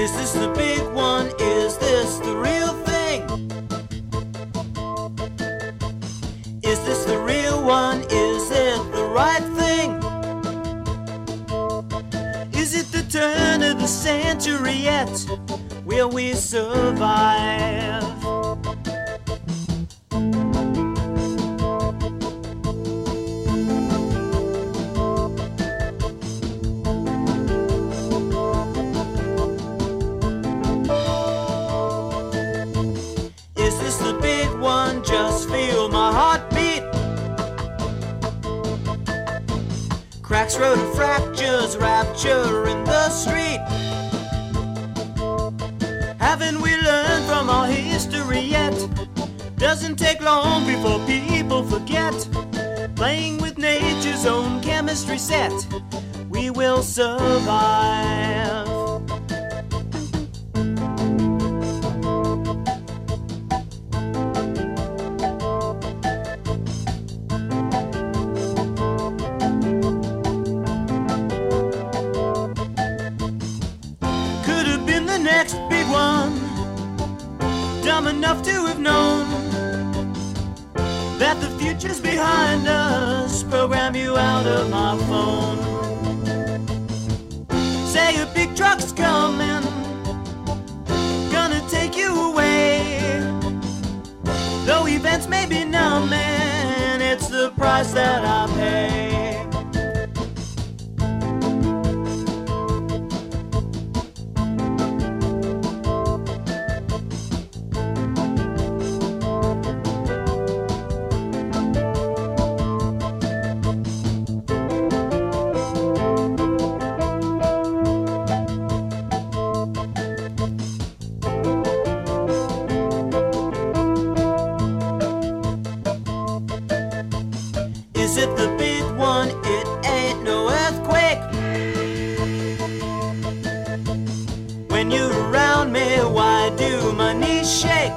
Is this the big one? Is this the real thing? Is this the real one? Is it the right thing? Is it the turn of the century yet? Will we survive? Is this the big one? Just feel my heartbeat. Cracks, road and fractures, rapture in the street. Haven't we learned from our history yet? Doesn't take long before people forget. Playing with nature's own chemistry set, we will survive. Next big one, dumb enough to have known that the future's behind us. Program you out of my phone. Say a big truck's coming, gonna take you away. Though events may be numbing, it's the price that I pay. Is it the big one? It ain't no earthquake. When you're around me, why do my knees shake?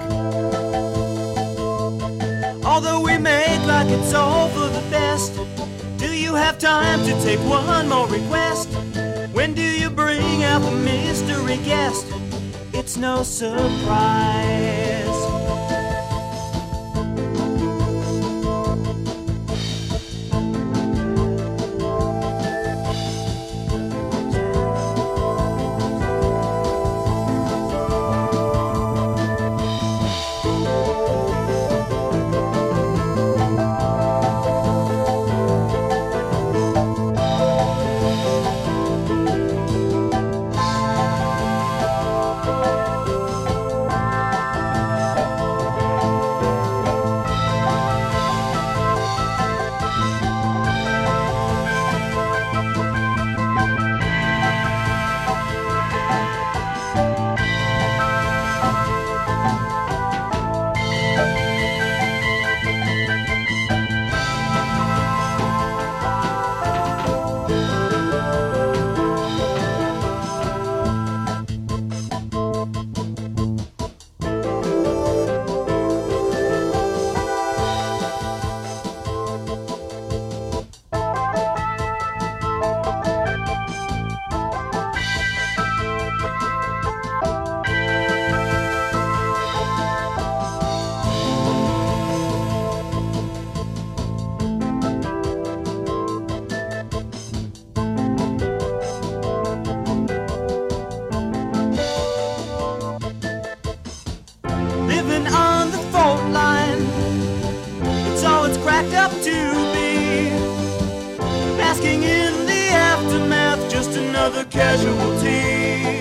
Although we make like it's all for the best, do you have time to take one more request? When do you bring out the mystery guest? It's no surprise. Up to be basking in the aftermath, just another casualty.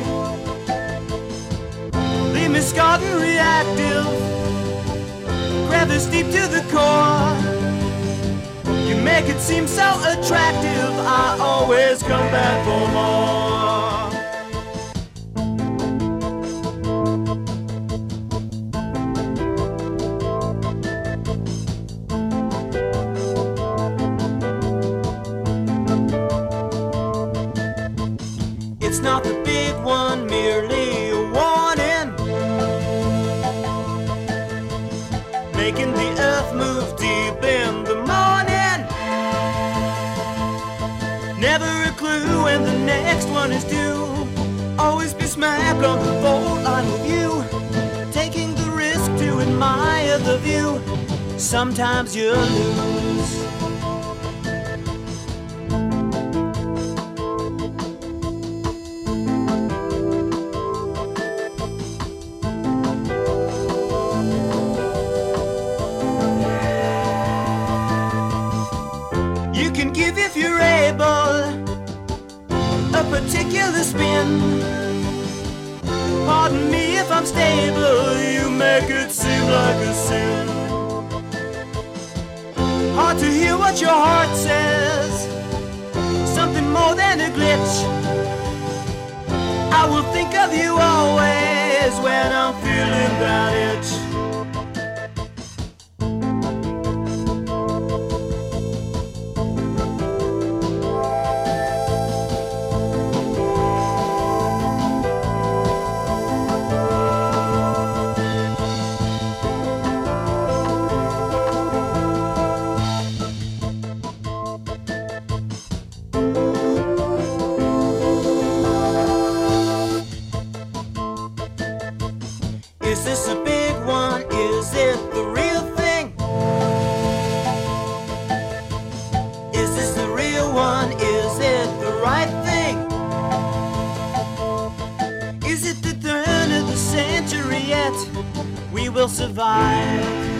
Leave me scarred and reactive, crevice deep to the core. You make it seem so attractive, I always come back for more. It's not the big one, merely a warning, making the earth move deep in the morning. Never a clue when the next one is due. Always be smack on the fault line with you, taking the risk to admire the view. Sometimes you lose. You can give if you're able a particular spin. Pardon me if I'm stable, you make it seem like a sin. Hard to hear what your heart says, something more than a glitch. I will think of you always when I'm feeling that itch. Is this a big one? Is it the real thing? Is this the real one? Is it the right thing? Is it the turn of the century yet? We will survive.